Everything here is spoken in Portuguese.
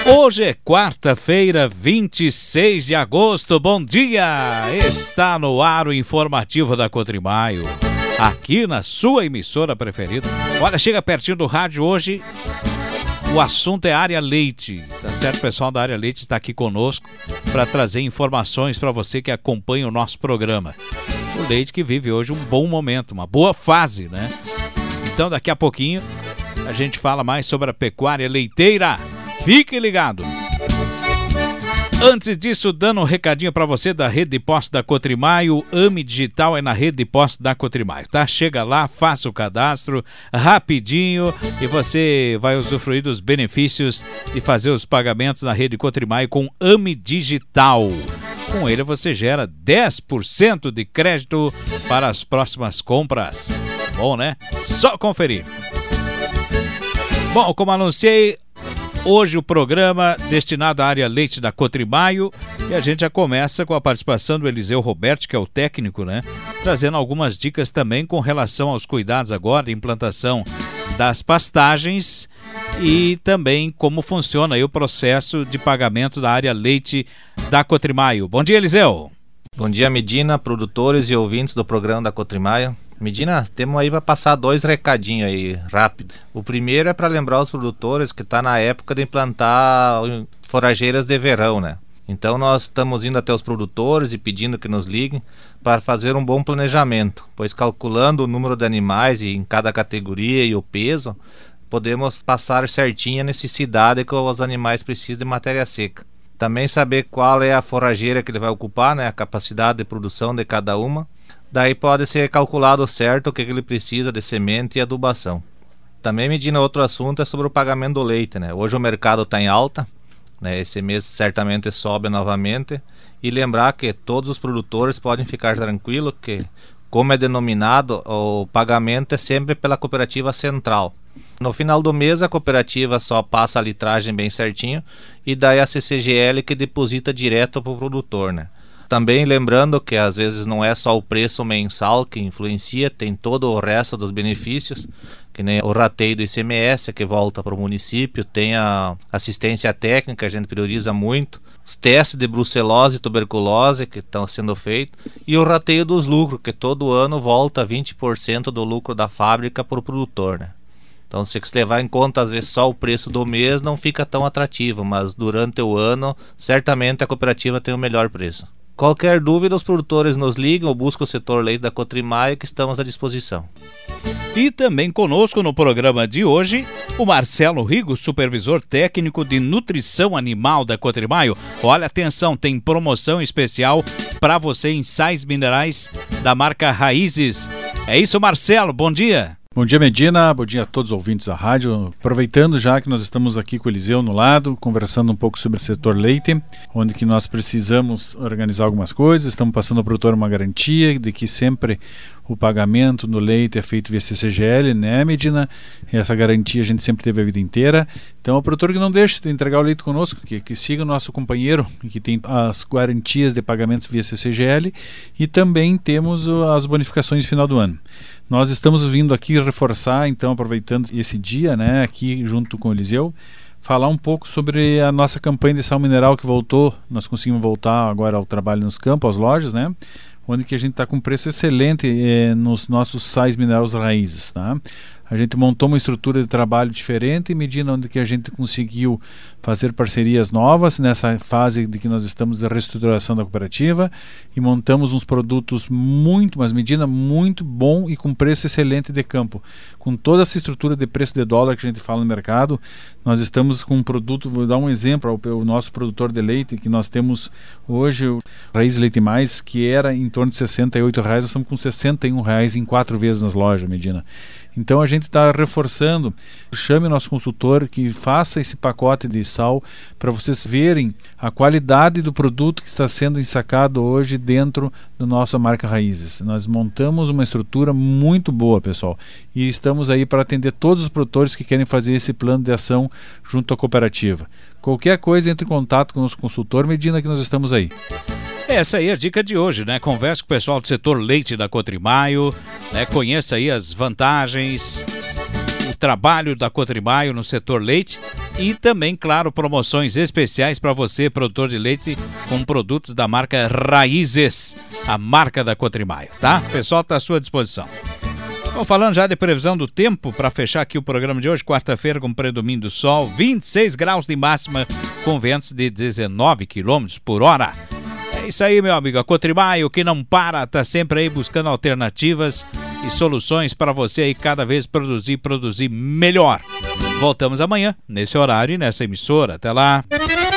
Hoje é quarta-feira, 26 de agosto. Bom dia! Está no ar o informativo da Cotrimaio, aqui na sua emissora preferida. Olha, chega pertinho do rádio hoje. O assunto é área leite, tá certo? O pessoal da área leite está aqui conosco para trazer informações para você que acompanha o nosso programa. O leite que vive hoje um bom momento, uma boa fase, né? Então daqui a pouquinho a gente fala mais sobre a pecuária leiteira. Fique ligado! Antes disso, dando um recadinho para você da rede de postos da Cotrimaio. AME Digital é na rede de postos da Cotrimaio, tá? Chega lá, faça o cadastro rapidinho e você vai usufruir dos benefícios de fazer os pagamentos na rede Cotrimaio com AME Digital. Com ele você gera 10% de crédito para as próximas compras. Bom, né? Só conferir. Bom, como anunciei, hoje o programa destinado à área leite da Cotrimaio, e a gente já começa com a participação do Eliseu Roberto, que é o técnico, né? Trazendo algumas dicas também com relação aos cuidados agora de implantação das pastagens e também como funciona aí o processo de pagamento da área leite da Cotrimaio. Bom dia, Eliseu! Bom dia, Medina, produtores e ouvintes do programa da Cotrimaio. Medina, temos aí para passar 2 recadinhos aí, rápido. O primeiro é para lembrar os produtores que está na época de implantar forrageiras de verão, né? Então nós estamos indo até os produtores e pedindo que nos liguem para fazer um bom planejamento, pois calculando o número de animais em cada categoria e o peso, podemos passar certinho a necessidade que os animais precisam de matéria seca. Também saber qual é a forrageira que ele vai ocupar, né? A capacidade de produção de cada uma. Daí pode ser calculado certo o que ele precisa de semente e adubação. Também, Medina, outro assunto é sobre o pagamento do leite, né? Hoje o mercado está em alta, né? Esse mês certamente sobe novamente. E lembrar que todos os produtores podem ficar tranquilos que, como é denominado, o pagamento é sempre pela cooperativa central. No final do mês a cooperativa só passa a litragem bem certinho e daí a CCGL que deposita direto para o produtor, né? Também lembrando que às vezes não é só o preço mensal que influencia, tem todo o resto dos benefícios, que nem o rateio do ICMS que volta para o município, tem a assistência técnica, a gente prioriza muito, os testes de brucelose e tuberculose que estão sendo feitos, e o rateio dos lucros, que todo ano volta 20% do lucro da fábrica para o produtor, né? Então, se você levar em conta, às vezes, só o preço do mês, não fica tão atrativo, mas durante o ano, certamente a cooperativa tem o melhor preço. Qualquer dúvida, os produtores nos ligam ou buscam o setor leite da Cotrimaio, que estamos à disposição. E também conosco no programa de hoje, o Marcelo Rigo, supervisor técnico de nutrição animal da Cotrimaio. Olha, atenção, tem promoção especial para você em sais minerais da marca Raízes. É isso, Marcelo, bom dia! Bom dia, Medina, bom dia a todos os ouvintes da rádio. Aproveitando já que nós estamos aqui com o Eliseu no lado, conversando um pouco sobre o setor leite, onde que nós precisamos organizar algumas coisas, estamos passando ao produtor uma garantia de que sempre o pagamento no leite é feito via CCGL, né, Medina? E essa garantia a gente sempre teve a vida inteira. Então, o produtor que não deixe de entregar o leite conosco, que siga o nosso companheiro, que tem as garantias de pagamentos via CCGL, e também temos as bonificações no final do ano. Nós estamos vindo aqui reforçar, então, aproveitando esse dia, né, aqui junto com o Eliseu, falar um pouco sobre a nossa campanha de sal mineral que voltou. Nós conseguimos voltar agora ao trabalho nos campos, às lojas, né? Onde que a gente está com preço excelente nos nossos sais minerais raízes, tá? A gente montou uma estrutura de trabalho diferente, medida onde que a gente conseguiu fazer parcerias novas nessa fase de que nós estamos de reestruturação da cooperativa, e montamos uns produtos mas medida muito bom e com preço excelente de campo. Com toda essa estrutura de preço de dólar que a gente fala no mercado, nós estamos com um produto, vou dar um exemplo, o nosso produtor de leite, que nós temos hoje, o Raiz Leite Mais, que era em torno de R$68, nós estamos com R$61 em 4 vezes nas lojas, Medina. Então a gente está reforçando, chame o nosso consultor que faça esse pacote de sal para vocês verem a qualidade do produto que está sendo ensacado hoje dentro da nossa marca Raízes. Nós montamos uma estrutura muito boa, pessoal, e estamos aí para atender todos os produtores que querem fazer esse plano de ação junto à cooperativa. Qualquer coisa, entre em contato com o nosso consultor, Medina, que nós estamos aí. Essa aí é a dica de hoje, né? Converse com o pessoal do setor leite da Cotrimaio, né? Conheça aí as vantagens, trabalho da Cotrimaio no setor leite e também, claro, promoções especiais para você, produtor de leite, com produtos da marca Raízes, a marca da Cotrimaio, tá? O pessoal está à sua disposição. Bom, falando já de previsão do tempo, para fechar aqui o programa de hoje, quarta-feira com predomínio do sol, 26 graus de máxima, com ventos de 19 km por hora. É isso aí, meu amigo. A Cotrimaio, que não para, tá sempre aí buscando alternativas e soluções para você aí cada vez produzir melhor. Voltamos amanhã, nesse horário e nessa emissora. Até lá.